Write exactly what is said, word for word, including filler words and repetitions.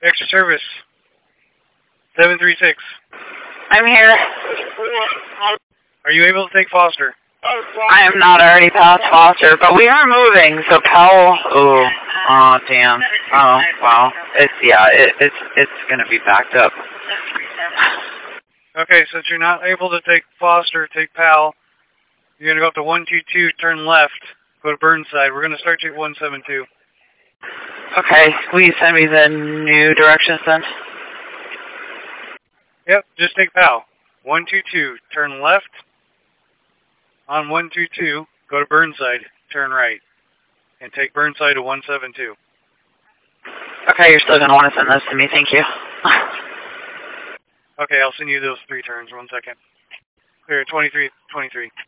Extra service. seven three six. I'm here. Are you able to take Foster? I am not already past Foster, but we are moving, so Powell... Oh, oh, damn. Oh, wow. It's, yeah, it, it's, it's gonna be backed up. Okay, since you're not able to take Foster, take Powell. You're gonna go up to one two two, turn left, go to Burnside. We're gonna start you at one seven two. Okay, will you send me the new directions then? Yep, just take Powell. one two two, turn left. On one two two, go to Burnside, turn right. And take Burnside to one seven two. Okay, you're still going to want to send those to me, thank you. Okay, I'll send you those three turns, one second. Clear, twenty-three, twenty-three.